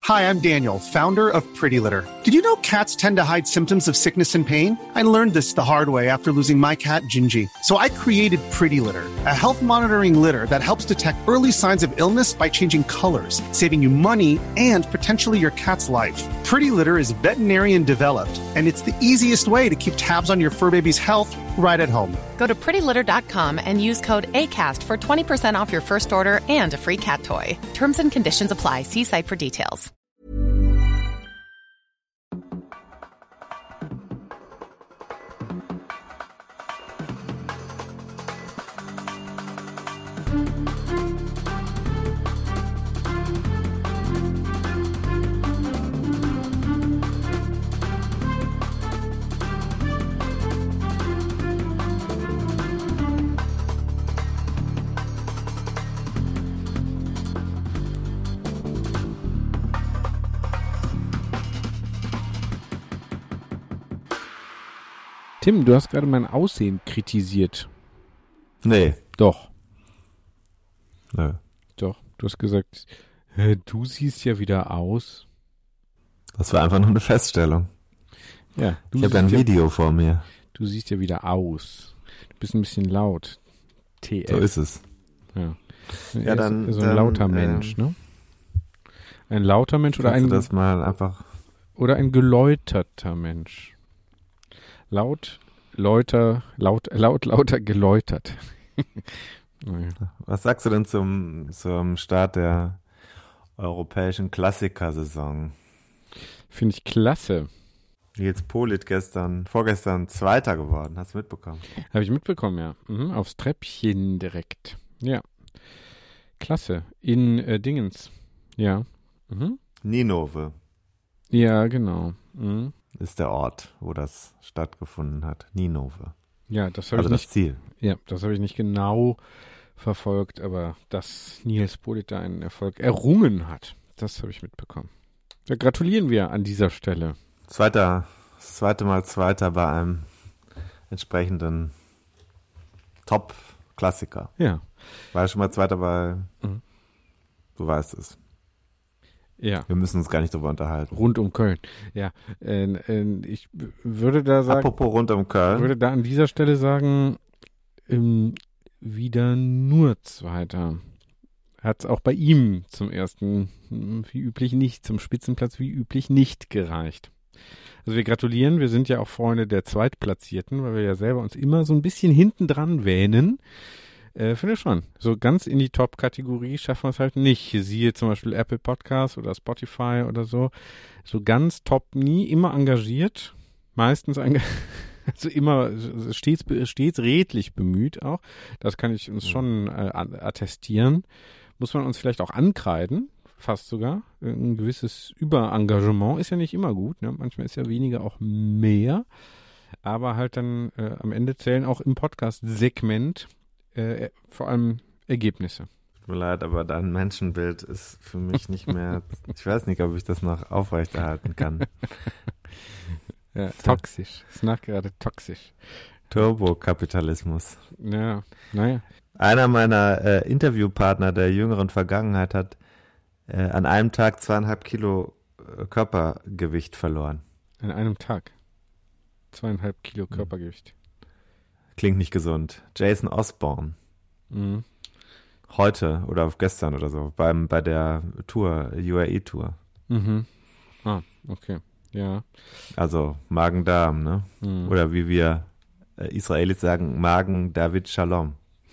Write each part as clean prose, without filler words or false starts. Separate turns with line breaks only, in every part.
Hi, I'm Daniel, founder of Pretty Litter. Did you know cats tend to hide symptoms of sickness and pain? I learned this the hard way after losing my cat, Gingy. So I created Pretty Litter, a health monitoring litter that helps detect early signs of illness by changing colors, saving you money and potentially your cat's life. Pretty Litter is veterinarian developed, and it's the easiest way to keep tabs on your fur baby's health right at home.
Go to prettylitter.com and use code ACAST for 20% off your first order and a free cat toy. Terms and conditions apply. See site for details.
Tim, du hast gerade mein Aussehen kritisiert.
Nee.
Doch.
Nö.
Doch. Du hast gesagt, du siehst ja wieder aus.
Das war einfach nur eine Feststellung.
Ja.
Ich habe ein Video vor mir.
Du siehst ja wieder aus. Du bist ein bisschen laut. TF.
So ist es.
Ja.
Ja, dann,
so ein lauter Mensch, ne? Ein lauter Mensch oder ein...
das mal einfach...
Oder ein geläuterter Mensch. Lauter, geläutert. Naja.
Was sagst du denn zum Start der europäischen Klassikersaison?
Finde ich klasse.
Nils Politt vorgestern Zweiter geworden. Hast du mitbekommen?
Habe ich mitbekommen, ja. Aufs Treppchen direkt. Ja. Klasse. In Dingens. Ja.
Ninove.
Ja, genau.
Ist der Ort, wo das stattgefunden hat. Ninove.
Ja, das habe ich nicht.
Das Ziel.
Ja, das habe ich nicht genau verfolgt, aber dass Nils Politt da einen Erfolg errungen hat, das habe ich mitbekommen. Da gratulieren wir an dieser Stelle.
Das zweite Mal Zweiter bei einem entsprechenden Top-Klassiker.
Ja.
War ja schon mal Zweiter bei, du weißt es.
Ja.
Wir müssen uns gar nicht drüber unterhalten.
Rund um Köln. Ja. Ich würde da sagen.
Apropos rund um Köln.
Würde da an dieser Stelle sagen, wieder nur Zweiter. Hat es auch bei ihm zum ersten, wie üblich nicht, zum Spitzenplatz wie üblich nicht gereicht. Also wir gratulieren, wir sind ja auch Freunde der Zweitplatzierten, weil wir ja selber uns immer so ein bisschen hinten dran wähnen. Finde ich schon. So ganz in die Top-Kategorie schaffen wir es halt nicht. Siehe zum Beispiel Apple Podcasts oder Spotify oder so. So ganz top nie, immer engagiert. Meistens also immer stets redlich bemüht auch. Das kann ich uns schon attestieren. Muss man uns vielleicht auch ankreiden, fast sogar. Ein gewisses Überengagement ist ja nicht immer gut. Ne? Manchmal ist ja weniger auch mehr. Aber halt dann am Ende zählen auch im Podcast-Segment vor allem Ergebnisse.
Tut mir leid, aber dein Menschenbild ist für mich nicht mehr, ich weiß nicht, ob ich das noch aufrechterhalten kann.
Ja, toxisch. Es ist gerade toxisch.
Turbokapitalismus.
Ja, naja.
Einer meiner Interviewpartner der jüngeren Vergangenheit hat an einem Tag 2,5 Kilo Körpergewicht verloren.
An einem Tag? 2,5 Kilo Körpergewicht.
Klingt nicht gesund. Jason Osborne.
Mhm.
Heute oder gestern oder so, bei der Tour, UAE-Tour.
Mhm. Ah, okay. Ja.
Also Magen-Darm, ne?
Mhm.
Oder wie wir Israelis sagen, Magen-David Shalom.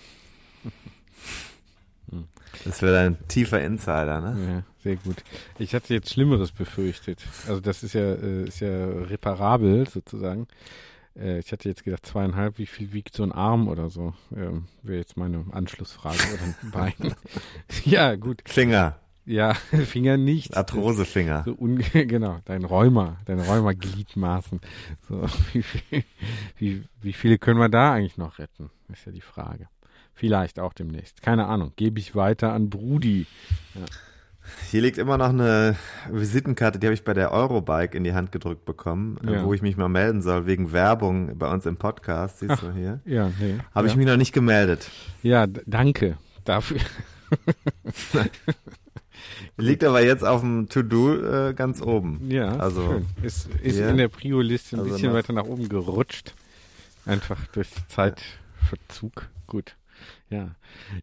Das wäre ein tiefer Insider, ne?
Ja, sehr gut. Ich hatte jetzt Schlimmeres befürchtet. Also das ist ja reparabel sozusagen. Ich hatte jetzt gedacht 2,5, wie viel wiegt so ein Arm oder so? Wäre jetzt meine Anschlussfrage. Oder ein Bein. Ja, gut.
Finger.
Ja, Finger nicht.
Arthrosefinger.
So genau, dein Rheuma-Gliedmaßen. So, wie viele können wir da eigentlich noch retten? Ist ja die Frage. Vielleicht auch demnächst. Keine Ahnung. Gebe ich weiter an Brudi. Ja.
Hier liegt immer noch eine Visitenkarte, die habe ich bei der Eurobike in die Hand gedrückt bekommen, wo ich mich mal melden soll, wegen Werbung bei uns im Podcast, siehst du hier.
Ja, nee.
Habe ich mich noch nicht gemeldet.
Ja, danke dafür.
Liegt aber jetzt auf dem To-Do ganz oben.
Ja,
also
schön. Ist in der Prio-Liste ein bisschen
noch
weiter nach oben gerutscht. Einfach durch Zeitverzug. Gut. Ja.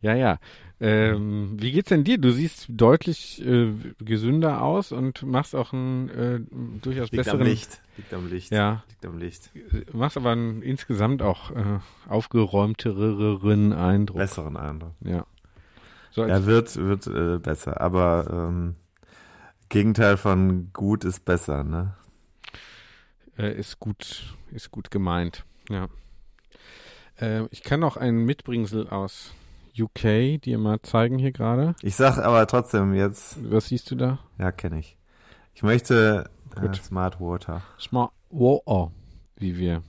Wie geht's denn dir? Du siehst deutlich gesünder aus und machst auch einen durchaus besseren...
Liegt am Licht.
Ja.
Liegt am Licht.
Machst aber einen insgesamt auch aufgeräumteren Eindruck.
Besseren Eindruck.
Ja. So
wird besser. Aber Gegenteil von gut ist besser, ne?
Ist gut gemeint, ja. Ich kann noch ein Mitbringsel aus UK dir mal zeigen hier gerade.
Ich sag aber trotzdem jetzt...
Was siehst du da?
Ja, kenne ich. Ich möchte Smart Water.
Smart Water, wie wir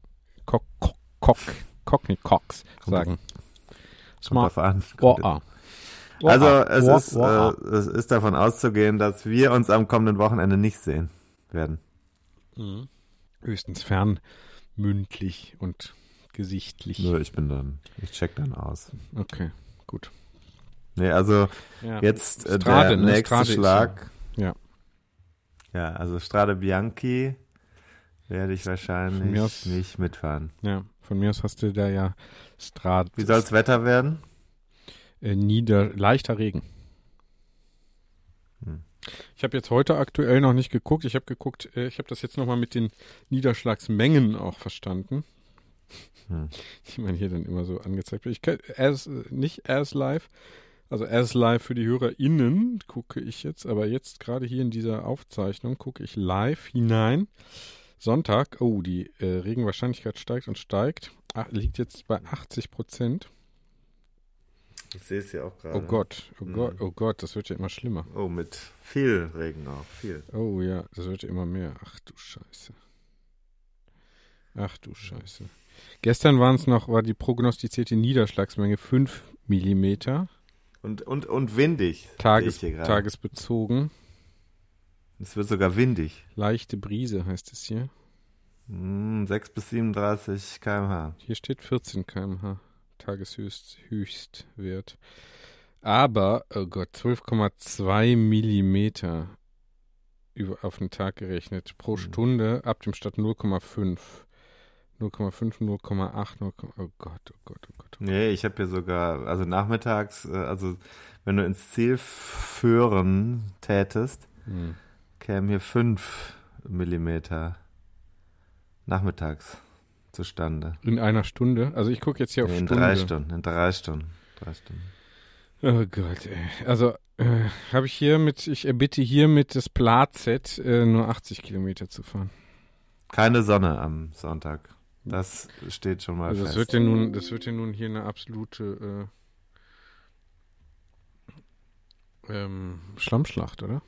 Cockney Cox sagen. Smart Water.
Also es ist davon auszugehen, dass wir uns am kommenden Wochenende nicht sehen werden.
Mhm. Höchstens fernmündlich und gesichtlich.
Nur ich check dann aus.
Okay, gut.
Nee, also jetzt der nächste Schlag.
Ja.
Ja, also Strade Bianchi werde ich wahrscheinlich nicht mitfahren.
Ja, von mir aus hast du da ja Strade.
Wie soll das Wetter werden?
Leichter Regen. Ich habe jetzt heute aktuell noch nicht geguckt. Ich habe das jetzt nochmal mit den Niederschlagsmengen auch verstanden. Die man hier dann immer so angezeigt wird. Nicht as live, also as live für die HörerInnen gucke ich jetzt, aber jetzt gerade hier in dieser Aufzeichnung gucke ich live hinein. Sonntag, die Regenwahrscheinlichkeit steigt und steigt. Liegt jetzt bei 80%.
Ich sehe es hier auch gerade.
Oh Gott, das wird ja immer schlimmer.
Oh, mit viel Regen auch, viel.
Oh ja, das wird ja immer mehr. Ach du Scheiße. Gestern war die prognostizierte Niederschlagsmenge 5 mm.
Und windig.
Tagesbezogen.
Es wird sogar windig.
Leichte Brise heißt es hier.
6 bis 37 km/h.
Hier steht 14 km/h. Tageshöchstwert. Aber, 12,2 Millimeter auf den Tag gerechnet. Pro Stunde ab dem Stadt 0,5. 0,8. Oh Gott.
Nee, ich habe hier sogar, also nachmittags, wenn du ins Ziel führen tätest, kämen hier 5 Millimeter nachmittags zustande.
In einer Stunde? Also ich gucke jetzt hier auf
in
Stunde.
In 3 Stunden.
Oh Gott, ey. Also habe ich ich erbitte hiermit das Platzett, nur 80 Kilometer zu fahren.
Keine Sonne am Sonntag. Das steht schon mal fest.
Das wird ja nun hier eine absolute Schlammschlacht, oder?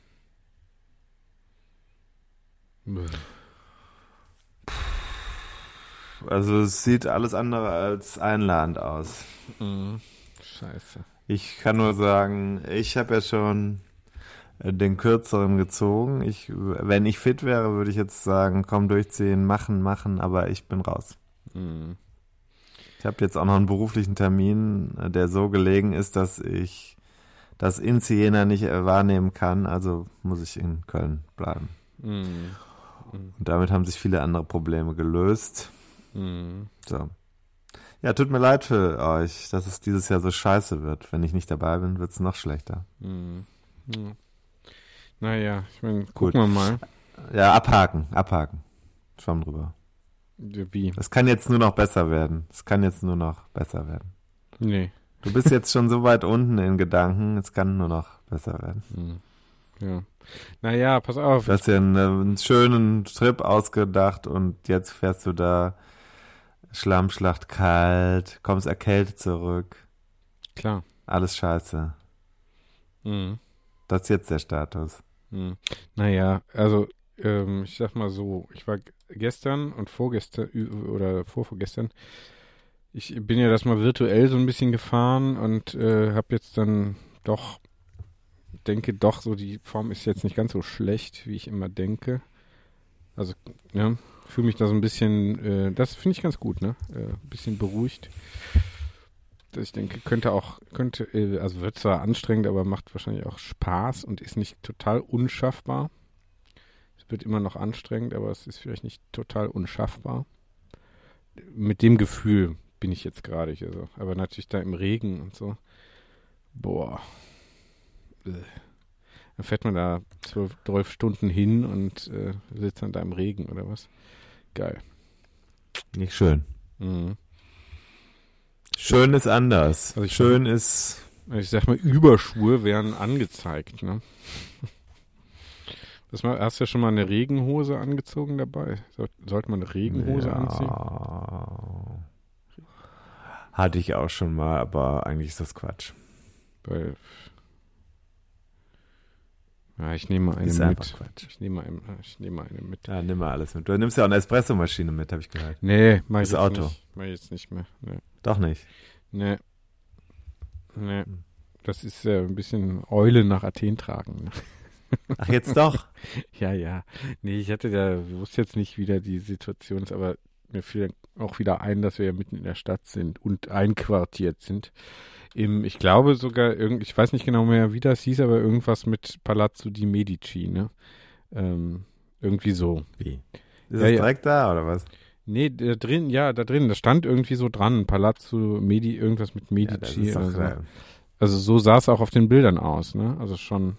Also es sieht alles andere als einladend aus.
Scheiße.
Ich kann nur sagen, ich habe ja schon den kürzeren gezogen. Wenn ich fit wäre, würde ich jetzt sagen, komm, durchziehen, machen, aber ich bin raus. Ich habe jetzt auch noch einen beruflichen Termin, der so gelegen ist, dass ich das in Siena nicht wahrnehmen kann, also muss ich in Köln bleiben. Und damit haben sich viele andere Probleme gelöst. So. Ja, tut mir leid für euch, dass es dieses Jahr so scheiße wird. Wenn ich nicht dabei bin, wird es noch schlechter.
Naja, ich meine, gucken wir mal.
Ja, abhaken. Schwamm drüber.
Wie?
Es kann jetzt nur noch besser werden.
Nee.
Du bist jetzt schon so weit unten in Gedanken, es kann nur noch besser werden.
Ja. Naja, pass auf.
Du hast dir einen schönen Trip ausgedacht und jetzt fährst du da Schlammschlacht, kalt, kommst erkältet zurück.
Klar.
Alles scheiße. Das ist jetzt der Status.
Naja, also ich sag mal so, ich war gestern und vorgestern oder vorgestern, ich bin ja das mal virtuell so ein bisschen gefahren und habe jetzt dann denke doch so, die Form ist jetzt nicht ganz so schlecht, wie ich immer denke. Also, ja, fühle mich da so ein bisschen, das finde ich ganz gut, ne? Ein bisschen beruhigt. Ich denke, also wird zwar anstrengend, aber macht wahrscheinlich auch Spaß und ist nicht total unschaffbar. Es wird immer noch anstrengend, aber es ist vielleicht nicht total unschaffbar. Mit dem Gefühl bin ich jetzt gerade hier so. Aber natürlich da im Regen und so. Boah. Dann fährt man da 12 Stunden hin und sitzt dann da im Regen oder was. Geil.
Nicht schön.
Mhm.
Schön ist anders.
Also ich sag mal, Überschuhe wären angezeigt, ne? Hast du ja schon mal eine Regenhose angezogen dabei? Sollte man eine Regenhose anziehen?
Hatte ich auch schon mal, aber eigentlich ist das Quatsch.
Ich nehme mal eine
ist
mit.
Quatsch.
Ich nehme mal eine mit.
Ja, nimm mal alles mit. Du nimmst ja auch eine Espressomaschine mit, habe ich gehört.
Nee, mach ich
das Auto.
Nicht. Mach ich jetzt nicht mehr. Nee.
Doch nicht?
Nee. Das ist ein bisschen Eule nach Athen tragen. Ne?
Ach, jetzt doch?
Ja. Nee, ich wusste jetzt nicht, wie da die Situation ist, aber mir fiel auch wieder ein, dass wir ja mitten in der Stadt sind und einquartiert sind. Ich glaube sogar, ich weiß nicht genau mehr, wie das hieß, aber irgendwas mit Palazzo di Medici, ne? Irgendwie so.
Wie? Ist das direkt da, oder was?
Nee, da drin, das stand irgendwie so dran, Palazzo irgendwas mit Medici oder so. Also so sah es auch auf den Bildern aus, ne? Also schon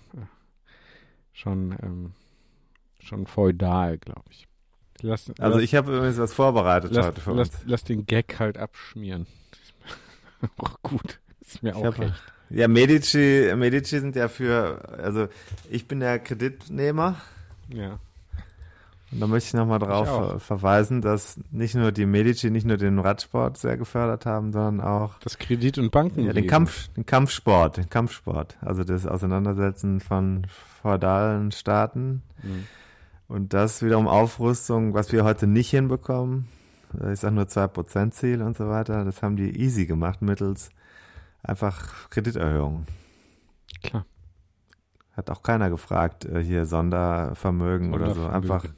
feudal, glaube ich.
Ich habe übrigens was vorbereitet heute für uns.
Lass den Gag halt abschmieren. Auch gut. Ist mir auch recht.
Ja, Medici sind ja also ich bin der Kreditnehmer.
Ja.
Und da möchte ich nochmal drauf verweisen, dass nicht nur die Medici nicht nur den Radsport sehr gefördert haben, sondern auch
das Kredit- und Banken.
Ja, den Kampfsport. Also das Auseinandersetzen von feudalen Staaten. Mhm. Und das wiederum Aufrüstung, was wir heute nicht hinbekommen. Ich sage nur 2% Ziel und so weiter. Das haben die easy gemacht mittels einfach Krediterhöhung.
Klar.
Hat auch keiner gefragt, hier Sondervermögen oder so.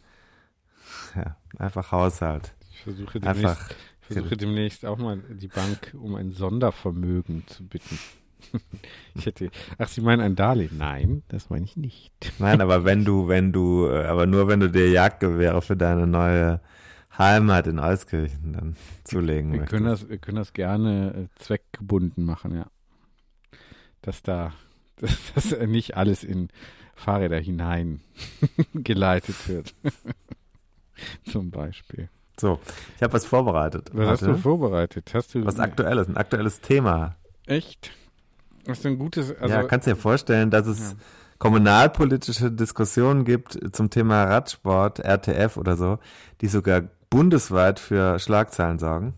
Einfach Haushalt.
Ich versuche demnächst auch mal die Bank um ein Sondervermögen zu bitten. Sie meinen ein Darlehen? Nein, das meine ich nicht.
Nein, aber aber nur wenn du dir Jagdgewehre für deine neue Heimat in Euskirchen dann zulegen möchtest.
Wir können das gerne zweckgebunden machen, ja. Dass nicht alles in Fahrräder hinein geleitet wird. Zum Beispiel.
So, ich habe was vorbereitet.
Was hast du vorbereitet?
Was Aktuelles, ein aktuelles Thema.
Echt? Was ist ein gutes...
kannst du dir vorstellen, dass es kommunalpolitische Diskussionen gibt zum Thema Radsport, RTF oder so, die sogar bundesweit für Schlagzeilen sorgen?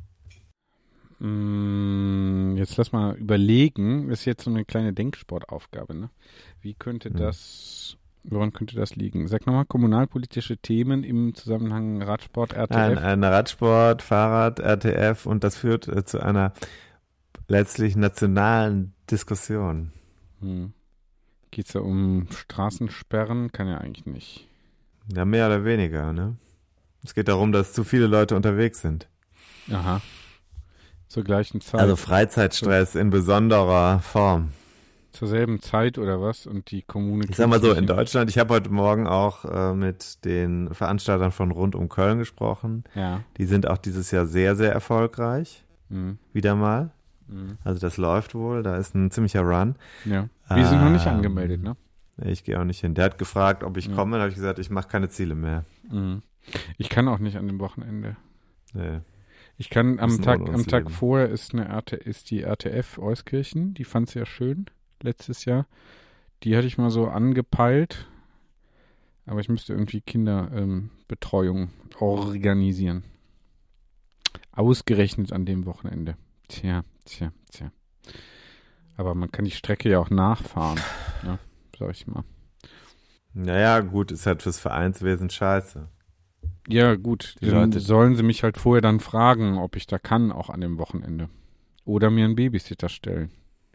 Jetzt lass mal überlegen. Das ist jetzt so eine kleine Denksportaufgabe, ne? Woran könnte das liegen? Sag nochmal, kommunalpolitische Themen im Zusammenhang Radsport, RTF?
Ein Radsport, Fahrrad, RTF und das führt zu einer letztlich nationalen Diskussion.
Geht es da um Straßensperren? Kann ja eigentlich nicht.
Ja, mehr oder weniger, ne? Es geht darum, dass zu viele Leute unterwegs sind.
Aha. Zur gleichen Zeit.
Also Freizeitstress in besonderer Form.
Zur selben Zeit oder was? Und die Kommune...
Ich sag mal so, in Deutschland, ich habe heute Morgen auch mit den Veranstaltern von Rund um Köln gesprochen.
Ja.
Die sind auch dieses Jahr sehr, sehr erfolgreich. Wieder mal. Also das läuft wohl, da ist ein ziemlicher Run.
Ja. Wir sind noch nicht angemeldet, ne?
Ich gehe auch nicht hin. Der hat gefragt, ob ich komme, dann habe ich gesagt, ich mache keine Ziele mehr.
Ich kann auch nicht an dem Wochenende.
Nee.
Ich kann am Tag vorher ist die RTF Euskirchen, die fand es ja schön letztes Jahr. Die hatte ich mal so angepeilt, aber ich müsste irgendwie Kinderbetreuung organisieren. Ausgerechnet an dem Wochenende. Tja. Aber man kann die Strecke ja auch nachfahren, ne? Sag ich mal.
Naja, gut, ist halt fürs Vereinswesen scheiße.
Ja, gut. Dann sollen sie mich halt vorher dann fragen, ob ich da kann, auch an dem Wochenende. Oder mir einen Babysitter stellen.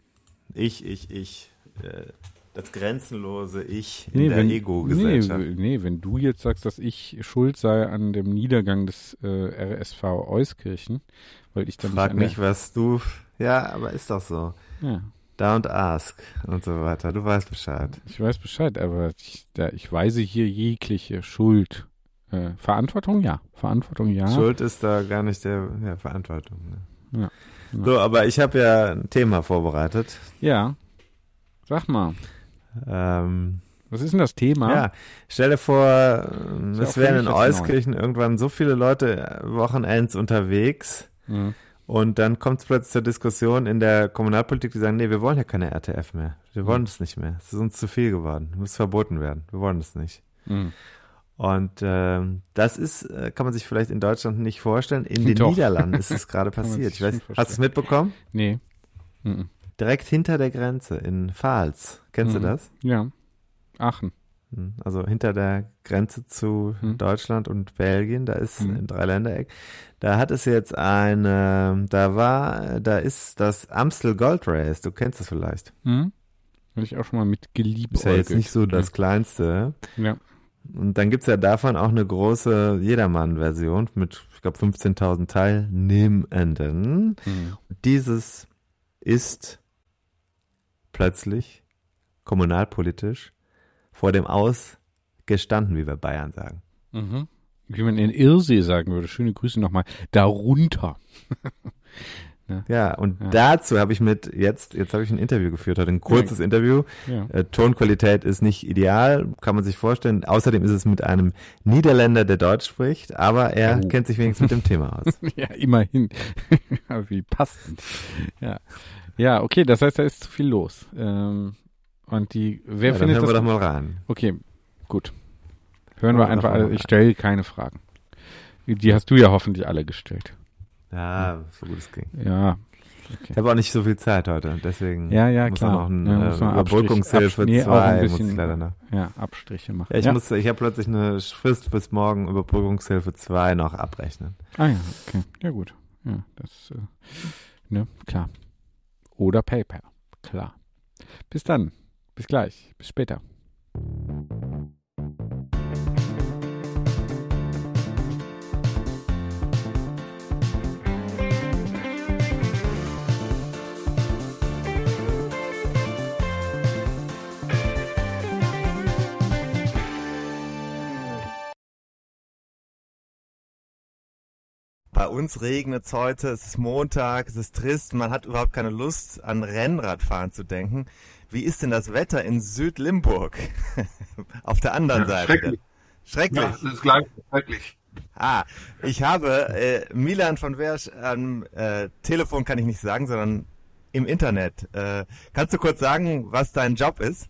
Das grenzenlose Ich in der Ego-Gesellschaft. Nee, wenn du jetzt sagst, dass ich schuld sei an dem Niedergang des RSV Euskirchen, weil ich dann
Frag mich, was du Ja, aber ist doch so.
Ja.
Don't ask und so weiter. Du weißt Bescheid.
Ich weiß Bescheid, aber ich weise hier jegliche Schuld. Verantwortung, ja. Verantwortung, ja.
Schuld ist da gar nicht Verantwortung. Ne?
Ja.
So, aber ich habe ja ein Thema vorbereitet.
Ja. Sag mal. Was ist denn das Thema?
Ja, stell dir vor, es wären in Euskirchen irgendwann so viele Leute Wochenends unterwegs und dann kommt es plötzlich zur Diskussion in der Kommunalpolitik, die sagen, nee, wir wollen ja keine RTF mehr. Wir wollen es nicht mehr. Es ist uns zu viel geworden. Muss verboten werden. Wir wollen es nicht. Und das ist, kann man sich vielleicht in Deutschland nicht vorstellen. In den Niederlanden ist es gerade passiert. Ich weiß, hast du es mitbekommen?
Nee.
Direkt hinter der Grenze in Pfalz. Kennst du das?
Ja. Aachen.
Also hinter der Grenze zu Deutschland und Belgien, da ist ein Dreiländereck. Da hat es jetzt da ist das Amstel Gold Race. Du kennst es vielleicht.
Habe ich auch schon mal mitgeliebt.
Ist ja jetzt nicht so das Kleinste.
Ja.
Und dann gibt's ja davon auch eine große Jedermann-Version mit, ich glaube, 15.000 Teilnehmenden. Dieses ist plötzlich kommunalpolitisch vor dem Aus gestanden, wie wir Bayern sagen.
Wie man in Irsee sagen würde. Schöne Grüße nochmal. Darunter.
Ja, und dazu habe ich jetzt habe ich ein Interview geführt, heute ein kurzes Interview. Ja. Tonqualität ist nicht ideal, kann man sich vorstellen. Außerdem ist es mit einem Niederländer, der Deutsch spricht, aber er kennt sich wenigstens mit dem Thema aus.
Ja, immerhin. Wie passend. Ja, okay, das heißt, da ist zu viel los. Und wer findet
dann hören
das?
Wir doch mal rein.
Okay, gut. Hören wir einfach alle. Ich stelle keine Fragen. Die hast du ja hoffentlich alle gestellt.
Ja, so gut es ging.
Ja. Okay.
Ich habe auch nicht so viel Zeit heute, deswegen muss
klar.
noch eine Überbrückungshilfe 2 muss ich leider noch.
Ja, Abstriche machen.
Ja, ich habe plötzlich eine Frist bis morgen Überbrückungshilfe 2 noch abrechnen.
Ah ja, okay. Ja gut. Ja, das klar. Oder PayPal. Klar. Bis dann. Bis gleich. Bis später.
Bei uns regnet es heute, es ist Montag, es ist trist, man hat überhaupt keine Lust an Rennradfahren zu denken. Wie ist denn das Wetter in Südlimburg? Auf der anderen Seite.
Schrecklich.
Schrecklich?
Ja, das ist gleich schrecklich.
Ich habe Milan von Wersch am Telefon, kann ich nicht sagen, sondern im Internet. Kannst du kurz sagen, was dein Job ist?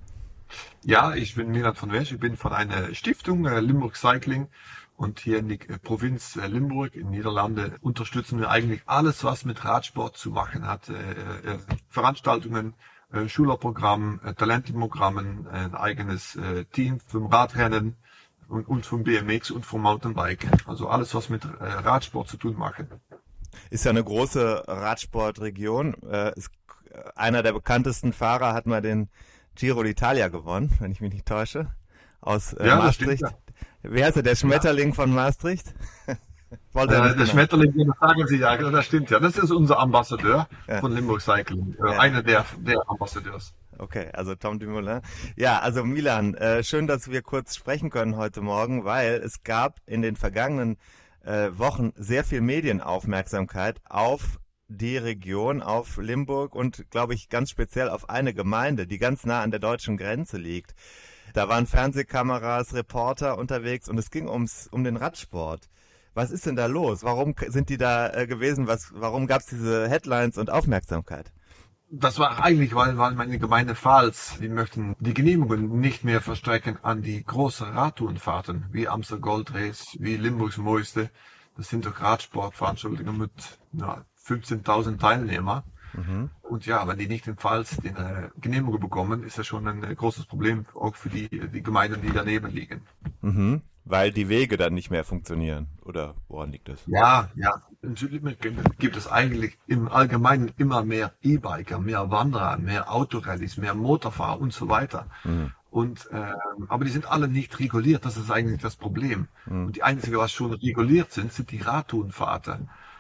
Ja, ich bin Milan von Wersch, ich bin von einer Stiftung, Limburg Cycling. Und hier in der Provinz Limburg in Niederlande unterstützen wir eigentlich alles, was mit Radsport zu machen hat. Veranstaltungen, Schülerprogramm, Talentenprogrammen, ein eigenes Team vom Radrennen und vom BMX und vom Mountainbike. Also alles, was mit Radsport zu tun macht.
Ist ja eine große Radsportregion. Einer der bekanntesten Fahrer hat mal den Giro d'Italia gewonnen, wenn ich mich nicht täusche, aus Maastricht.
Stimmt, ja.
Wie heißt der Schmetterling von Maastricht?
Der Schmetterling, den sagen Sie ja, das stimmt ja. Das ist unser Ambassadeur von Limburg Cycling, einer der Ambassadeurs.
Okay, also Tom Dumoulin. Ja, also Milan, schön, dass wir kurz sprechen können heute Morgen, weil es gab in den vergangenen Wochen sehr viel Medienaufmerksamkeit auf die Region, auf Limburg und, glaube ich, ganz speziell auf eine Gemeinde, die ganz nah an der deutschen Grenze liegt. Da waren Fernsehkameras, Reporter unterwegs und es ging um den Radsport. Was ist denn da los? Warum sind die da gewesen? Warum gab es diese Headlines und Aufmerksamkeit?
Das war eigentlich, weil meine Gemeinde Pfalz, die möchten die Genehmigungen nicht mehr verstrecken an die großen Radtourenfahrten, wie Amstel Gold Race, wie Limburgs Mooiste. Das sind doch Radsportveranstaltungen mit 15.000 Teilnehmern. Und ja, wenn die nicht in Pfalz die Genehmigung bekommen, ist das schon ein großes Problem, auch für die Gemeinden, die daneben liegen.
Weil die Wege dann nicht mehr funktionieren, oder woran liegt das?
Ja. In Südlimburg gibt es eigentlich im Allgemeinen immer mehr E-Biker, mehr Wanderer, mehr Autorallies, mehr Motorfahrer und so weiter. Und aber die sind alle nicht reguliert, das ist eigentlich das Problem. Und die einzigen, was schon reguliert sind die Radtourenfahrten.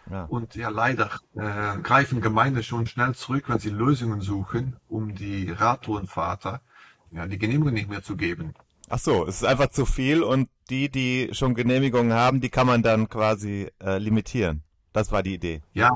Ja.
Und ja, leider greifen Gemeinden schon schnell zurück, wenn sie Lösungen suchen, um die Radtourenfahrer die Genehmigung nicht mehr zu geben.
Ach so, es ist einfach zu viel und die schon Genehmigungen haben, die kann man dann quasi limitieren. Das war die Idee.
Ja.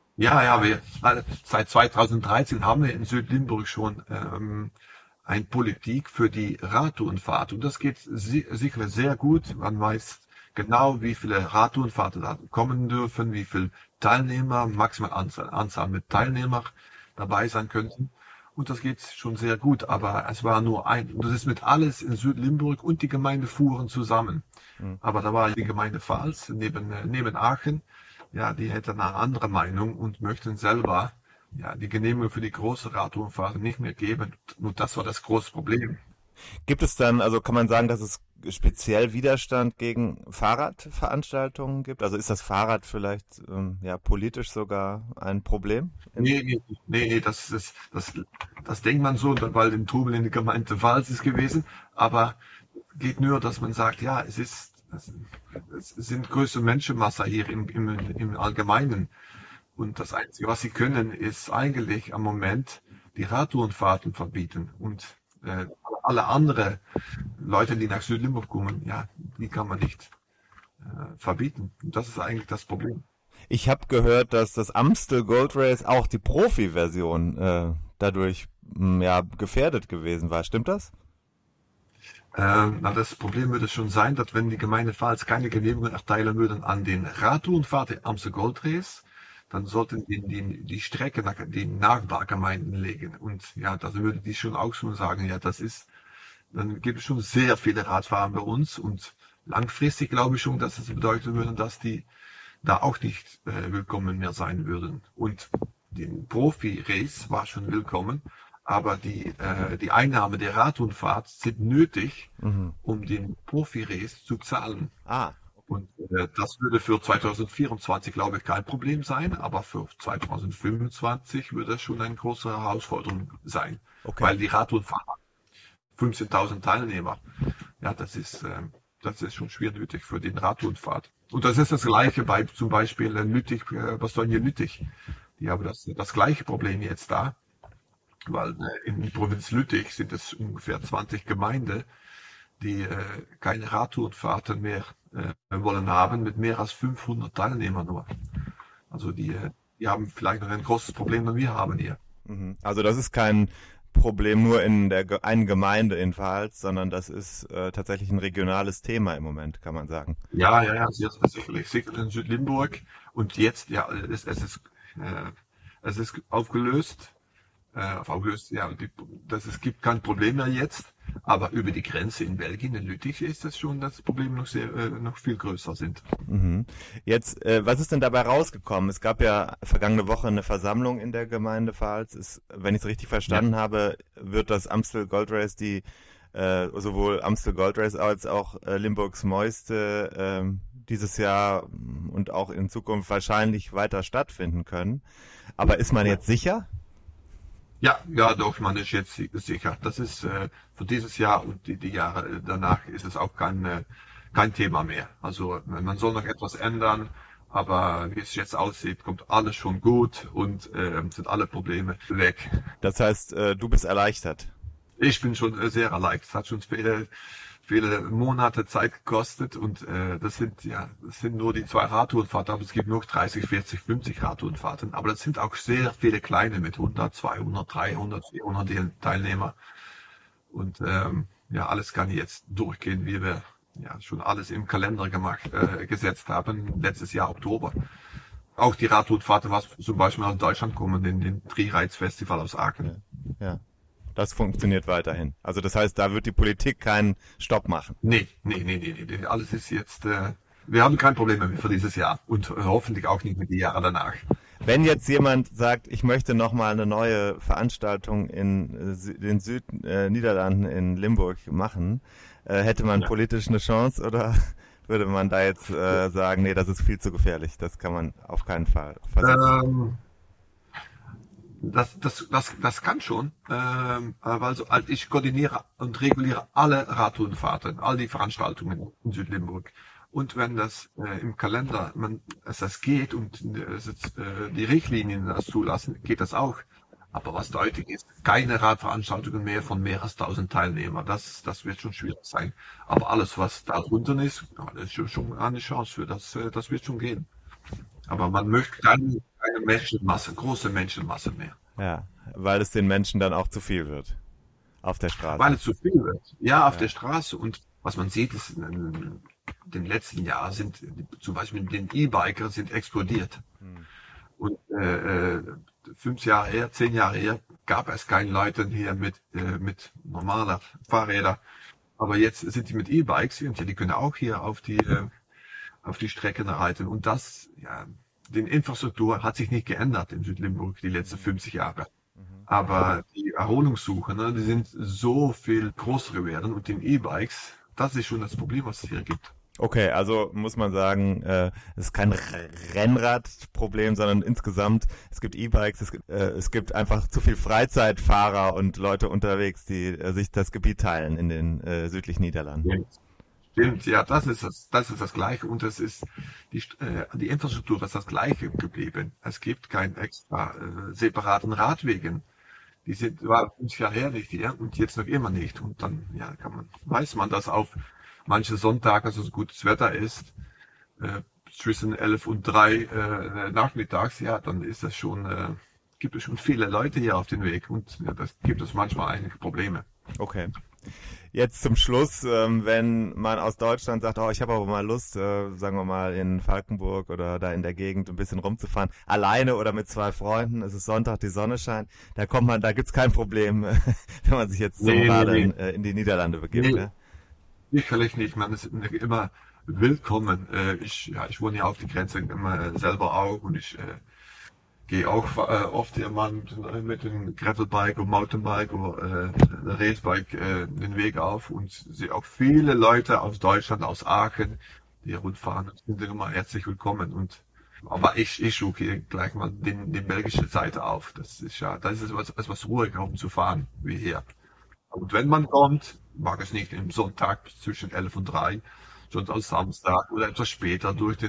Seit 2013 haben wir in Südlimburg schon eine Politik für die Radtourenfahrt. Und das geht sicher sehr gut. Man weiß genau, wie viele Radtourenfahrten da kommen dürfen, wie viele Teilnehmer, maximal Anzahl mit Teilnehmern dabei sein könnten. Und das geht schon sehr gut, aber es war nur und das ist mit alles in Südlimburg und die Gemeinde Fuhren zusammen. Aber da war die Gemeinde Pfalz neben Aachen, die hätte eine andere Meinung und möchten selber die Genehmigung für die große Radtourenfahrt nicht mehr geben. Und das war das große Problem.
Gibt es dann, also kann man sagen, dass es speziell Widerstand gegen Fahrradveranstaltungen gibt? Also ist das Fahrrad vielleicht politisch sogar ein Problem?
Nee, das denkt man so, weil im Trubel in der Gemeinde Pfalz ist gewesen, aber geht nur, dass man sagt, es sind größere Menschenmasse hier im Allgemeinen. Und das Einzige, was sie können, ist eigentlich am Moment die Radtourenfahrten verbieten. Und alle anderen Leute, die nach Südlimburg kommen, die kann man nicht verbieten. Und das ist eigentlich das Problem.
Ich habe gehört, dass das Amstel Gold Race auch die Profi-Version dadurch gefährdet gewesen war. Stimmt das?
Das Problem würde schon sein, dass wenn die Gemeinde Pfalz keine Genehmigung erteilen würden an den Radtourenfahrt der Amstel Gold Race, dann sollten die Strecke nach den Nachbargemeinden legen. Und da würde die schon auch schon sagen, dann gibt es schon sehr viele Radfahrer bei uns. Und langfristig glaube ich schon, dass es bedeuten würde, dass die da auch nicht willkommen mehr sein würden. Und den Profi-Race war schon willkommen, aber die Einnahme der Radtourenfahrt sind nötig, um den Profi-Race zu zahlen. Und das würde für 2024, glaube ich, kein Problem sein, aber für 2025 würde das schon eine große Herausforderung sein.
Okay.
Weil die Radtourenfahrer, 15.000 Teilnehmer, das ist schon schwer nötig für den Radtourenfahrt. Und das ist das Gleiche bei zum Beispiel Lüttich, Bastogne-Lüttich. Die haben das gleiche Problem jetzt da, weil in Provinz Lüttich sind es ungefähr 20 Gemeinden, die keine Radtourenfahrten mehr wollen haben, mit mehr als 500 Teilnehmern nur. Also die haben vielleicht noch ein großes Problem, das wir haben hier.
Also das ist kein Problem nur in der einen Gemeinde in Pfalz, sondern das ist tatsächlich ein regionales Thema im Moment, kann man sagen.
Ja, sicherlich in Südlimburg. Und jetzt, es ist aufgelöst. Es gibt kein Problem mehr jetzt, aber über die Grenze in Belgien, in Lüttich, ist das schon das Problem noch viel größer sind.
Jetzt, was ist denn dabei rausgekommen? Es gab ja vergangene Woche eine Versammlung in der Gemeinde Pfalz. Wenn ich es richtig verstanden habe, wird das Amstel Gold Race sowohl Amstel Gold Race als auch Limburgs Mooiste dieses Jahr und auch in Zukunft wahrscheinlich weiter stattfinden können. Aber ist man jetzt sicher?
Ja, doch, man ist jetzt sicher. Das ist für dieses Jahr und die Jahre danach ist es auch kein Thema mehr. Also man soll noch etwas ändern, aber wie es jetzt aussieht, kommt alles schon gut und sind alle Probleme weg.
Das heißt, du bist erleichtert?
Ich bin schon sehr erleichtert. Es hat schon viele Monate Zeit gekostet und das sind nur die 2 Radtourenfahrten, aber es gibt noch 30, 40, 50 Radtourenfahrten. Aber das sind auch sehr viele kleine mit 100, 200, 300, 400 Teilnehmer. Und alles kann jetzt durchgehen, wie wir schon alles im Kalender gesetzt haben, letztes Jahr Oktober. Auch die Radtourenfahrten, was zum Beispiel aus Deutschland kommen, den Tri-Reiz-Festival aus Aachen.
Ja. Das funktioniert weiterhin. Also das heißt, da wird die Politik keinen Stopp machen.
Nee. Alles ist jetzt, wir haben kein Problem mehr für dieses Jahr und hoffentlich auch nicht mit den Jahren danach.
Wenn jetzt jemand sagt, ich möchte nochmal eine neue Veranstaltung in den Südniederlanden in Limburg machen, hätte man politisch eine Chance oder würde man da jetzt sagen, nee, das ist viel zu gefährlich, das kann man auf keinen Fall versuchen?
Das kann schon, also ich koordiniere und reguliere alle Radtourenfahrten, all die Veranstaltungen in Südlimburg. Und wenn das im Kalender, das geht und die Richtlinien das zulassen, geht das auch. Aber was deutlich ist, keine Radveranstaltungen mehr von mehr als 1000 Teilnehmern. Das wird schon schwierig sein. Aber alles, was da drunter ist, ja, das ist schon eine Chance für das wird schon gehen. Aber man möchte keine Menschenmasse, große Menschenmasse mehr.
Ja, weil es den Menschen dann auch zu viel wird. Auf der Straße.
Weil es zu viel wird. Ja, auf der Straße. Und was man sieht, ist, in den letzten Jahren sind zum Beispiel den E-Biker sind explodiert. Und 5 Jahre her, 10 Jahre her, gab es keine Leute hier mit normaler Fahrräder. Aber jetzt sind die mit E-Bikes und die können auch hier auf die Strecken reiten. Und die Infrastruktur hat sich nicht geändert in Südlimburg die letzten 50 Jahre. Aber die Erholungssuche, die sind so viel größer geworden und den E-Bikes, das ist schon das Problem, was es hier gibt.
Okay, also muss man sagen, es ist kein Rennradproblem, sondern insgesamt, es gibt E-Bikes, es gibt einfach zu viel Freizeitfahrer und Leute unterwegs, die sich das Gebiet teilen in den südlichen Niederlanden.
Stimmt, ja, das ist das Gleiche und es ist die Infrastruktur ist das Gleiche geblieben. Es gibt keinen extra separaten Radwegen. War 5 Jahre her nicht hier und jetzt noch immer nicht. Und dann weiß man, dass auf manche Sonntage, also so gutes Wetter ist, zwischen 11 und 3 nachmittags, dann ist das gibt es schon viele Leute hier auf dem Weg und das gibt es manchmal einige Probleme.
Okay. Jetzt zum Schluss, wenn man aus Deutschland sagt, ich habe aber mal Lust, sagen wir mal in Falkenburg oder da in der Gegend ein bisschen rumzufahren, alleine oder mit 2 Freunden, es ist Sonntag, die Sonne scheint, da gibt's kein Problem, wenn man sich jetzt zum Radeln in die Niederlande begibt.
Nee. Sicherlich nicht, man ist immer willkommen. Ich wohne ja auf die Grenze immer selber auch und ich gehe auch oft hier mal mit dem Gravelbike oder Mountainbike oder Racebike den Weg auf und sehe auch viele Leute aus Deutschland, aus Aachen, die rundfahren und sind immer herzlich willkommen. Aber ich suche hier gleich mal die belgische Seite auf. Das ist etwas ruhiger, um zu fahren, wie hier. Und wenn man kommt, mag es nicht am Sonntag zwischen 11 und 3, sondern am Samstag oder etwas später durch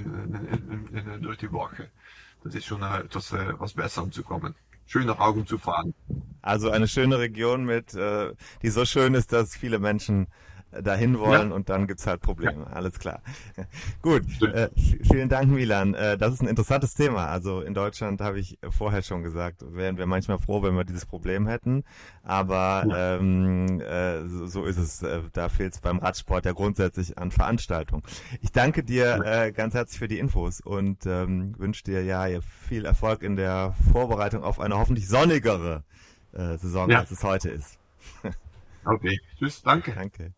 die Woche. Das ist schon etwas was besser, um zu kommen. Schön nach Augen zu fahren.
Also eine schöne Region die so schön ist, dass viele Menschen dahin wollen und dann gibt's halt Probleme. Ja. Alles klar. Gut, vielen Dank, Milan. Das ist ein interessantes Thema. Also in Deutschland, habe ich vorher schon gesagt, wären wir manchmal froh, wenn wir dieses Problem hätten. Aber so ist es. Da fehlt es beim Radsport ja grundsätzlich an Veranstaltungen. Ich danke dir ganz herzlich für die Infos und wünsche dir viel Erfolg in der Vorbereitung auf eine hoffentlich sonnigere Saison, als es heute ist.
Okay, tschüss, danke.
Danke.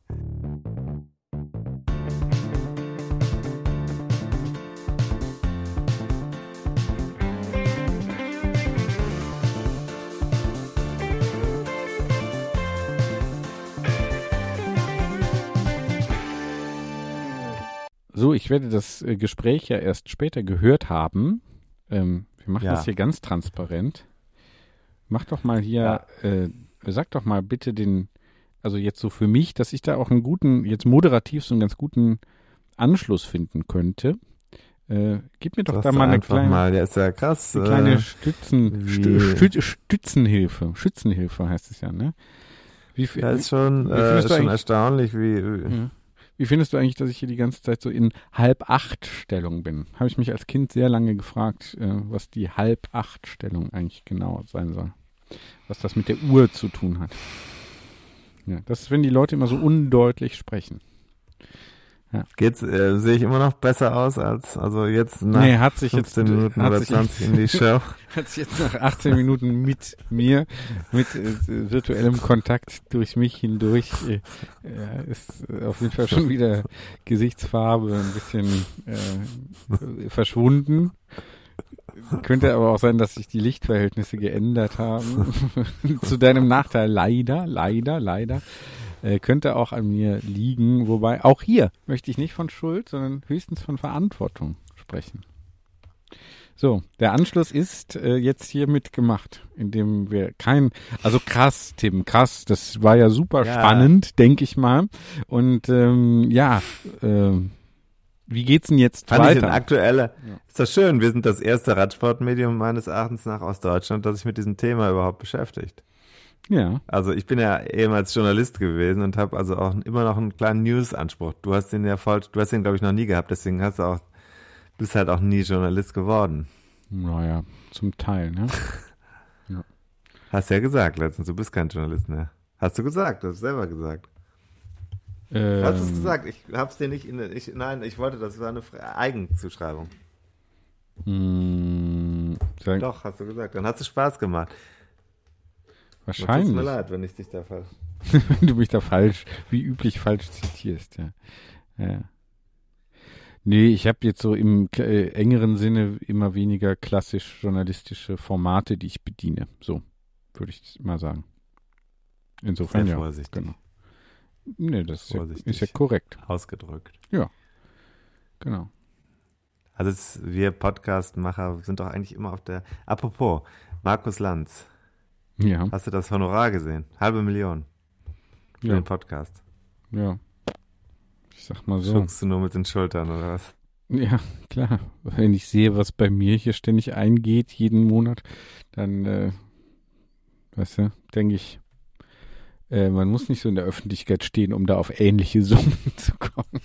So, ich werde das Gespräch ja erst später gehört haben. Wir machen das hier ganz transparent. Mach doch mal hier, sag doch mal bitte also jetzt so für mich, dass ich da auch jetzt moderativ so einen ganz guten Anschluss finden könnte. Gib mir doch da mal eine kleine,
der ist ja krass.
Eine kleine Stützenhilfe. Schützenhilfe heißt es ja, ne?
Das ist schon erstaunlich,
Wie findest du eigentlich, dass ich hier die ganze Zeit so in 7:30-Stellung bin? Habe ich mich als Kind sehr lange gefragt, was die 7:30-Stellung eigentlich genau sein soll. Was das mit der Uhr zu tun hat. Ja, das ist, wenn die Leute immer so undeutlich sprechen. Ja.
Sehe ich immer noch besser aus also jetzt nach 15 Minuten oder 20 in die Show.
Hat sich jetzt nach 18 Minuten mit mir, mit virtuellem Kontakt durch mich hindurch, ist auf jeden Fall schon wieder Gesichtsfarbe ein bisschen verschwunden. Könnte aber auch sein, dass sich die Lichtverhältnisse geändert haben. Zu deinem Nachteil, leider. Könnte auch an mir liegen, wobei auch hier möchte ich nicht von Schuld, sondern höchstens von Verantwortung sprechen. So, der Anschluss ist jetzt hier mitgemacht, indem wir krass, Tim, krass, das war ja super spannend, denke ich mal. Und Wie geht's denn jetzt
Fand ich
weiter?
ein aktueller. Ist das schön. Wir sind das erste Radsportmedium meines Erachtens nach aus Deutschland, das sich mit diesem Thema überhaupt beschäftigt.
Ja.
Also ich bin ja ehemals Journalist gewesen und habe also auch immer noch einen kleinen News-Anspruch. Du hast den glaube ich noch nie gehabt, deswegen bist halt auch nie Journalist geworden.
Naja, zum Teil, ne?
Hast ja gesagt letztens, du bist kein Journalist mehr. Hast du gesagt, du hast selber gesagt. Hast du es gesagt? Ich hab's dir nicht nein, ich wollte, das war eine Eigenzuschreibung. Doch, hast du gesagt. Dann hast du Spaß gemacht.
Wahrscheinlich.
Tut mir leid, wenn ich dich da
Wenn du mich da wie üblich falsch zitierst, ja. Nee, ich habe jetzt so im engeren Sinne immer weniger klassisch journalistische Formate, die ich bediene. So, würde ich mal sagen. Insofern
sehr
ja.
vorsichtig.
Genau. Nee, das ist ja korrekt.
Ausgedrückt.
Ja, genau.
Also wir Podcast-Macher sind doch eigentlich immer auf der... Apropos, Markus Lanz.
Ja.
Hast du das Honorar gesehen? 500.000 für den Podcast.
Ja. Ich sag mal so.
Schuckst du nur mit den Schultern, oder was?
Ja, klar. Wenn ich sehe, was bei mir hier ständig eingeht, jeden Monat, dann, weißt du, denke ich, man muss nicht so in der Öffentlichkeit stehen, um da auf ähnliche Summen zu kommen.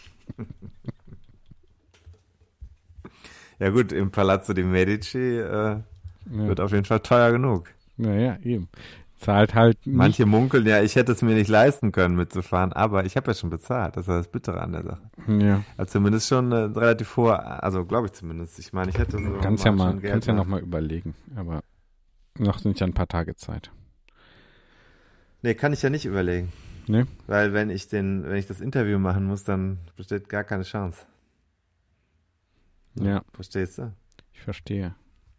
Ja gut, im Palazzo di Medici wird auf jeden Fall teuer genug.
Naja, eben. Zahlt halt nicht.
Manche munkeln, ja, ich hätte es mir nicht leisten können mitzufahren, aber ich habe ja schon bezahlt. Das ist das Bittere an der Sache.
Ja.
Also zumindest schon relativ also glaube ich zumindest. Ich meine, ich hätte so
Kannst ja noch mal überlegen, aber noch sind ja ein paar Tage Zeit.
Nee, kann ich ja nicht überlegen.
Nee?
Weil wenn ich das Interview machen muss, dann besteht gar keine Chance.
Ja.
Verstehst du?
Ich verstehe.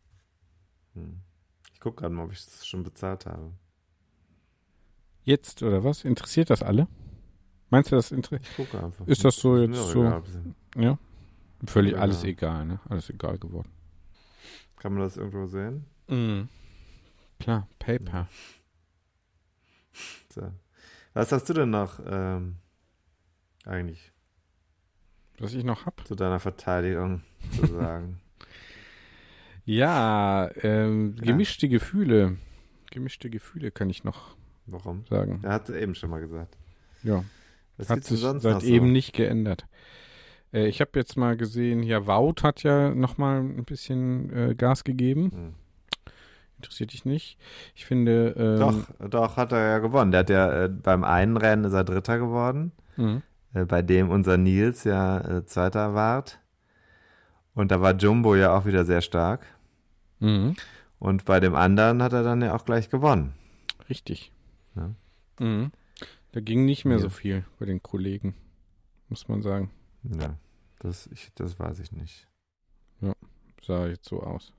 Ich gucke gerade mal, ob ich das schon bezahlt habe.
Jetzt, oder was? Interessiert das alle? Meinst du, das interessiert?
Ich gucke einfach.
Ist das so jetzt so?
Egal.
Ja. Völlig
Ja.
alles egal, ne? Alles egal geworden.
Kann man das irgendwo sehen?
Mhm. Klar, Paper.
So. Was hast du denn noch eigentlich
Was ich noch hab?
zu deiner Verteidigung zu sagen?
Ja, gemischte Gefühle. Gemischte Gefühle kann ich noch
Warum?
sagen.
Er hat eben schon mal gesagt.
Ja.
Was
Hat
gibt's denn
sich
sonst
seit
noch so?
eben nicht geändert. Ich habe jetzt mal gesehen, ja, Wout hat ja noch mal ein bisschen Gas gegeben. Interessiert dich nicht? Ich finde...
Doch, hat er ja gewonnen. Der hat ja beim einen Rennen ist er Dritter geworden, bei dem unser Nils ja Zweiter ward. Und da war Jumbo ja auch wieder sehr stark.
Mhm.
Und bei dem anderen hat er dann ja auch gleich gewonnen.
Richtig.
Ja.
Mhm. Da ging nicht mehr
Ja.
so viel bei den Kollegen, muss man sagen.
Ja, das weiß ich nicht.
Sah jetzt so aus.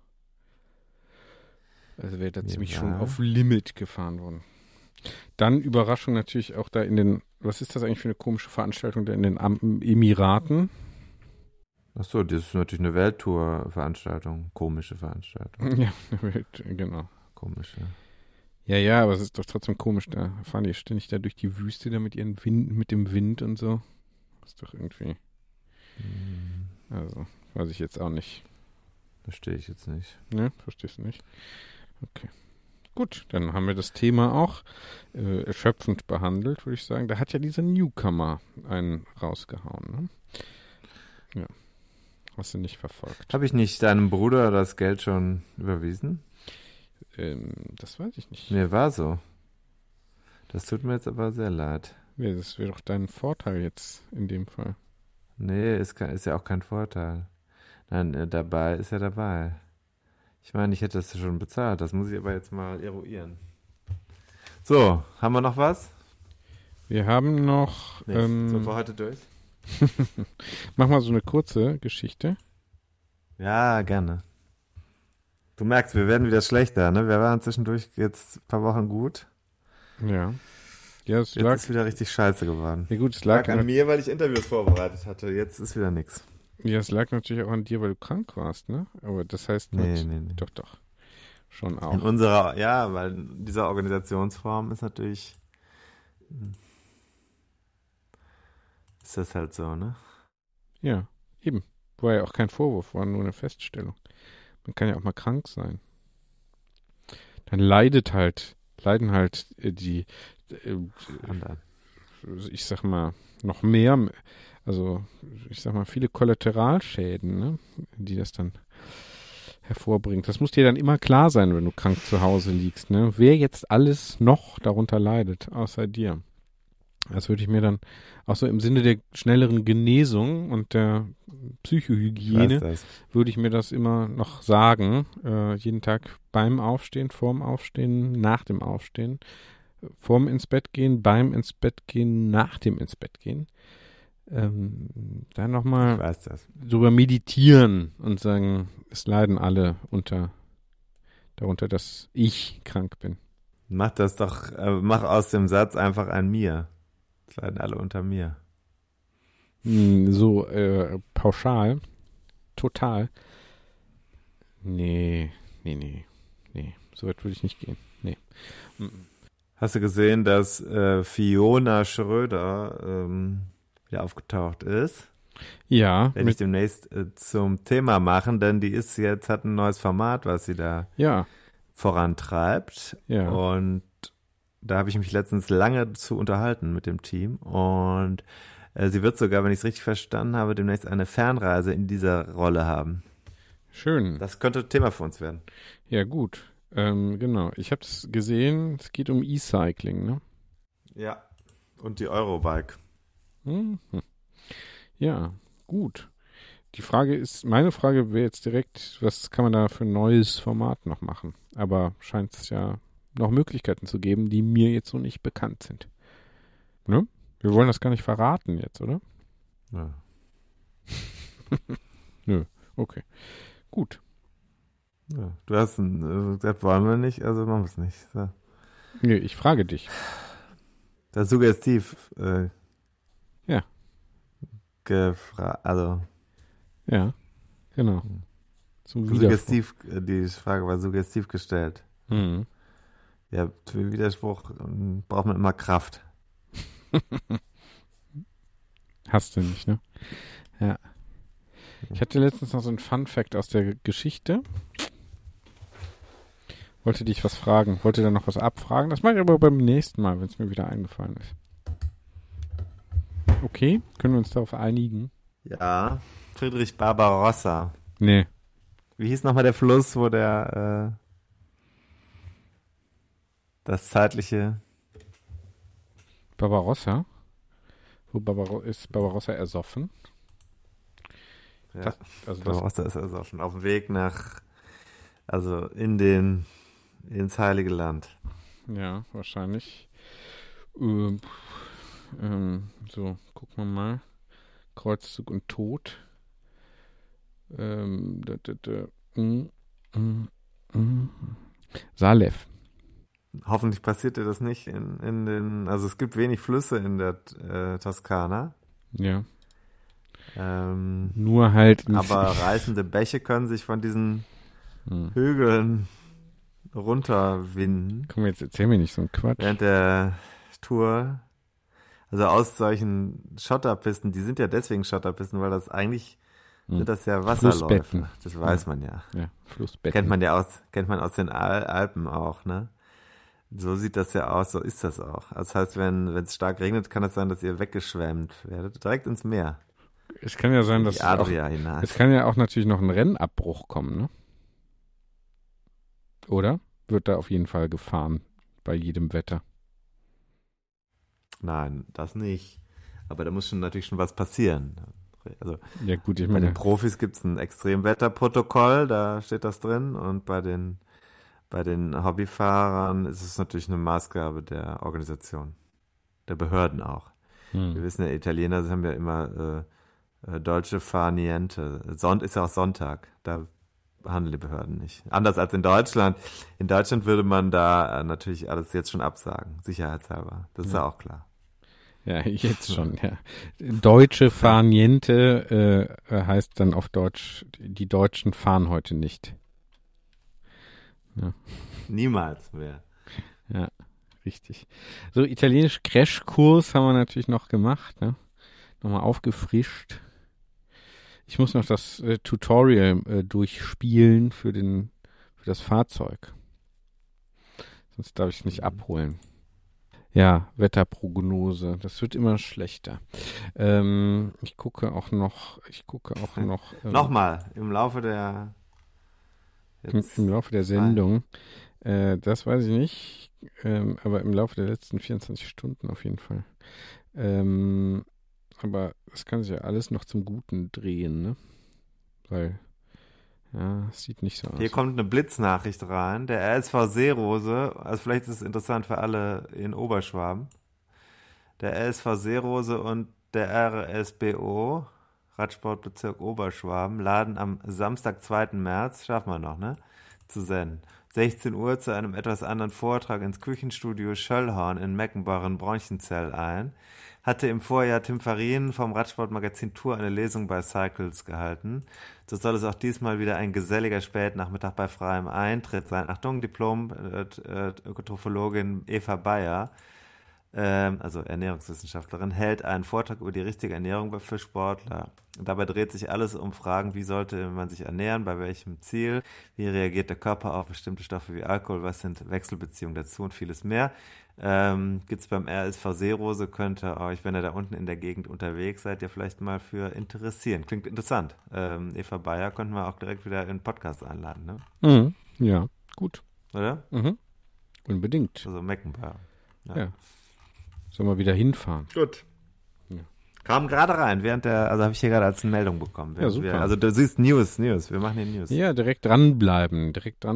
Also wäre da ziemlich
Ja.
schon auf Limit gefahren worden. Dann Überraschung natürlich auch da in den, was ist das eigentlich für eine komische Veranstaltung da in den Emiraten?
Ach so, das ist natürlich eine Welttour-Veranstaltung. Komische Veranstaltung.
Ja, genau.
Komische.
Ja, aber es ist doch trotzdem komisch, da fahren die ständig da durch die Wüste da mit ihren mit dem Wind und so. Das ist doch irgendwie, also, weiß ich jetzt auch nicht.
Verstehe ich jetzt nicht.
Ne, verstehst du nicht? Okay. Gut, dann haben wir das Thema auch erschöpfend behandelt, würde ich sagen. Da hat ja dieser Newcomer einen rausgehauen, ne? Ja. Hast du nicht verfolgt?
Habe ich nicht deinem Bruder das Geld schon überwiesen?
Das weiß ich nicht.
Mir war so. Das tut mir jetzt aber sehr leid.
Nee, das wäre doch dein Vorteil jetzt in dem Fall.
Nee, ist ja auch kein Vorteil. Nein, dabei ist ja dabei. Ich meine, ich hätte das schon bezahlt. Das muss ich aber jetzt mal eruieren. So, haben wir noch was?
Wir haben noch...
Sind wir für heute durch?
Mach mal so eine kurze Geschichte.
Ja, gerne. Du merkst, wir werden wieder schlechter, ne? Wir waren zwischendurch jetzt ein paar Wochen gut.
Ja. Ja, es
Jetzt
lag...
ist wieder richtig scheiße geworden.
Ja gut, es
Lag an mir, weil ich Interviews vorbereitet hatte. Jetzt ist wieder nix.
Ja, es lag natürlich auch an dir, weil du krank warst, ne? Aber das heißt...
Nee.
Doch. Schon
In
auch.
unserer, ja, weil in dieser Organisationsform ist natürlich... Ist das halt so, ne?
Ja. Eben. War ja auch kein Vorwurf, war nur eine Feststellung. Man kann ja auch mal krank sein. Dann leiden halt die, ich sag mal, noch mehr, also ich sag mal, viele Kollateralschäden, ne, die das dann hervorbringt. Das muss dir dann immer klar sein, wenn du krank zu Hause liegst, ne, wer jetzt alles noch darunter leidet, außer dir. Das würde ich mir dann auch so im Sinne der schnelleren Genesung und der Psychohygiene würde ich mir das immer noch sagen, jeden Tag beim Aufstehen, vorm Aufstehen, nach dem Aufstehen, vorm ins Bett gehen, beim ins Bett gehen, nach dem ins Bett gehen. Dann nochmal drüber meditieren und sagen, es leiden alle darunter, dass ich krank bin.
Mach aus dem Satz einfach ein Mir. Es leiden alle unter mir.
So pauschal, total. Nee. So weit würde ich nicht gehen. Nee.
Hast du gesehen, dass Fiona Schröder wieder aufgetaucht ist?
Ja.
Werde ich demnächst zum Thema machen, denn hat ein neues Format, was sie da vorantreibt.
Ja.
Und da habe ich mich letztens lange zu unterhalten mit dem Team. Und sie wird sogar, wenn ich es richtig verstanden habe, demnächst eine Fernreise in dieser Rolle haben.
Schön.
Das könnte Thema für uns werden.
Ja, gut. Genau. Ich habe es gesehen, es geht um E-Cycling, ne?
Ja. Und die Eurobike.
Mhm. Ja, gut. Meine Frage wäre jetzt direkt, was kann man da für ein neues Format noch machen? Aber scheint es ja noch Möglichkeiten zu geben, die mir jetzt so nicht bekannt sind. Ne? Wir wollen das gar nicht verraten jetzt, oder?
Ja.
Nö, okay. Gut.
Ja, du hast gesagt, wollen wir nicht, also machen wir es nicht. So.
Nee, ich frage dich.
Das ist suggestiv.
Ja.
Also.
Ja, genau.
Suggestiv, die Frage war suggestiv gestellt.
Mhm.
Ja, für Widerspruch braucht man immer Kraft.
Hast du nicht, ne? Ja. Ich hatte letztens noch so ein Fun-Fact aus der Geschichte. Wollte dich was fragen. Wollte dann noch was abfragen. Das mache ich aber beim nächsten Mal, wenn es mir wieder eingefallen ist. Okay, können wir uns darauf einigen?
Ja, Friedrich Barbarossa.
Nee.
Wie hieß nochmal der Fluss, wo das zeitliche...
Barbarossa? Ist Barbarossa ersoffen?
Ja, Barbarossa ist ersoffen. Auf dem Weg ins Heilige Land.
Ja, wahrscheinlich. So, gucken wir mal. Kreuzzug und Tod. Salef.
Hoffentlich passiert dir das nicht also es gibt wenig Flüsse in der Toskana.
Ja. Nur halt.
Aber reißende Bäche können sich von diesen Hügeln runterwinden.
Komm, jetzt erzähl mir nicht so einen Quatsch.
Während der Tour, also aus solchen Schotterpisten, die sind ja deswegen Schotterpisten, weil das eigentlich sind das ja Wasserläufe. Das weiß man ja.
Ja, Flussbetten.
Kennt man aus den Alpen auch, ne? So sieht das ja aus, so ist das auch. Das heißt, wenn es stark regnet, kann es sein, dass ihr weggeschwemmt werdet, direkt ins Meer.
Es kann ja sein, dass es kann ja auch natürlich noch ein Rennabbruch kommen, ne? Oder? Wird da auf jeden Fall gefahren bei jedem Wetter?
Nein, das nicht. Aber da muss natürlich schon was passieren. Also
ja gut,
bei den Profis gibt es ein Extremwetterprotokoll, da steht das drin. Und bei den Hobbyfahrern ist es natürlich eine Maßgabe der Organisation, der Behörden auch. Wir wissen ja, Italiener haben ja immer Dolce far niente. Ist ja auch Sonntag, da behandeln die Behörden nicht. Anders als in Deutschland. In Deutschland würde man da natürlich alles jetzt schon absagen, sicherheitshalber. Das ist ja auch klar.
Ja, jetzt schon, ja. Deutsche fahren niente heißt dann auf Deutsch, die Deutschen fahren heute nicht. Ja.
Niemals mehr.
Ja, richtig. So, italienisch Crashkurs haben wir natürlich noch gemacht, ne? Nochmal aufgefrischt. Ich muss noch das Tutorial durchspielen für das Fahrzeug. Sonst darf ich es nicht abholen. Ja, Wetterprognose. Das wird immer schlechter. Ich gucke auch noch.
Nochmal, im Laufe der
Sendung. Das weiß ich nicht. Aber im Laufe der letzten 24 Stunden auf jeden Fall. Aber das kann sich ja alles noch zum Guten drehen, ne? Weil, ja, es sieht nicht so aus.
Hier kommt eine Blitznachricht rein. Der RSV Seerose, also vielleicht ist es interessant für alle in Oberschwaben. Der RSV Seerose und der RSBO, Radsportbezirk Oberschwaben, laden am Samstag, 2. März, schaffen wir noch, ne? Zu senden. 16 Uhr zu einem etwas anderen Vortrag ins Küchenstudio Schöllhorn in Meckenbach-Bronchenzell ein. Hatte im Vorjahr Tim Farin vom Radsportmagazin Tour eine Lesung bei Cycles gehalten. So soll es auch diesmal wieder ein geselliger Spätnachmittag bei freiem Eintritt sein. Achtung, Diplom-Ökotrophologin Eva Bayer, also Ernährungswissenschaftlerin, hält einen Vortrag über die richtige Ernährung für Sportler. Dabei dreht sich alles um Fragen, wie sollte man sich ernähren, bei welchem Ziel, wie reagiert der Körper auf bestimmte Stoffe wie Alkohol, was sind Wechselbeziehungen dazu und vieles mehr. Gibt es beim RSV Seerose, könnte euch, wenn ihr da unten in der Gegend unterwegs seid, ja vielleicht mal für interessieren. Klingt interessant. Eva Bayer könnten wir auch direkt wieder in den Podcast einladen, ne?
Mhm. Ja, gut.
Oder?
Mhm. Unbedingt.
Also Meckenbach.
Ja. Sollen wir wieder hinfahren?
Gut. Ja. Kam gerade rein, also habe ich hier gerade als Meldung bekommen.
Ja, super.
Also du siehst News, wir machen hier News.
Ja, direkt dranbleiben.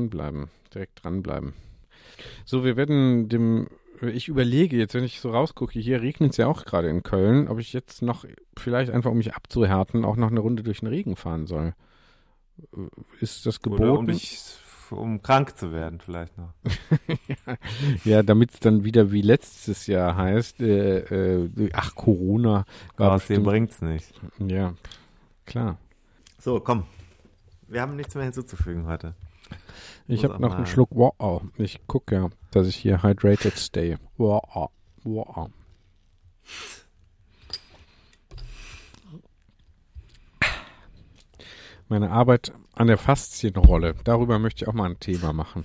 So, wir werden ich überlege jetzt, wenn ich so rausgucke, hier regnet es ja auch gerade in Köln, ob ich jetzt noch, vielleicht einfach um mich abzuhärten, auch noch eine Runde durch den Regen fahren soll. Ist das geboten?
Oder um krank zu werden vielleicht noch.
Ja, damit es dann wieder wie letztes Jahr heißt, Corona.
Aus dem bringt's nicht.
Ja, klar.
So, komm. Wir haben nichts mehr hinzuzufügen heute.
Ich habe noch einen Schluck. Wow. Ich gucke ja, dass ich hier hydrated stay. Wow. Meine Arbeit an der Faszienrolle. Darüber möchte ich auch mal ein Thema machen.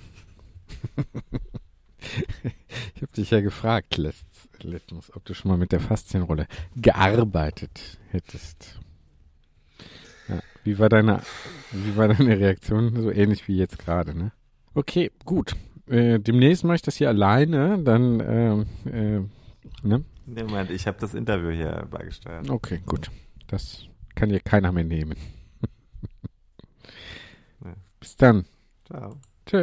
Ich habe dich ja gefragt letztens, ob du schon mal mit der Faszienrolle gearbeitet hättest. Ja, wie war deine Reaktion? So ähnlich wie jetzt gerade, ne? Okay, gut. Demnächst mache ich das hier alleine, dann, ne?
Moment, ich habe das Interview hier beigesteuert.
Okay, gut. Das kann dir keiner mehr nehmen.
Ja.
Bis dann.
Ciao.
Tschö.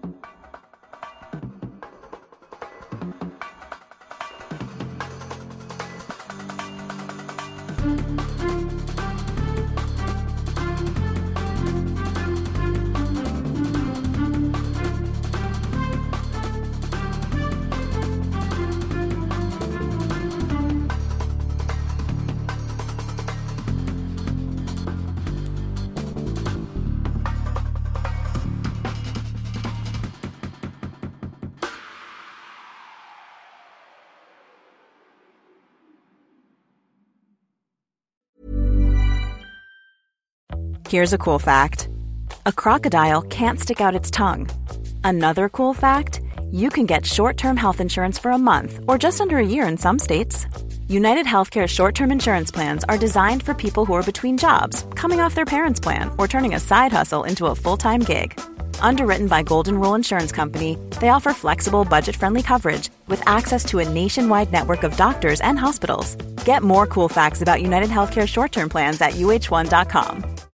Here's a cool fact. A crocodile can't stick out its tongue. Another cool fact, you can get short-term health insurance for a month or just under a year in some states. United Healthcare short-term insurance plans are designed for people who are between jobs, coming off their parents' plan, or turning a side hustle into a full-time gig. Underwritten by Golden Rule Insurance Company, they offer flexible, budget-friendly coverage with access to a nationwide network of doctors and hospitals. Get more cool facts about United Healthcare short-term plans at uh1.com.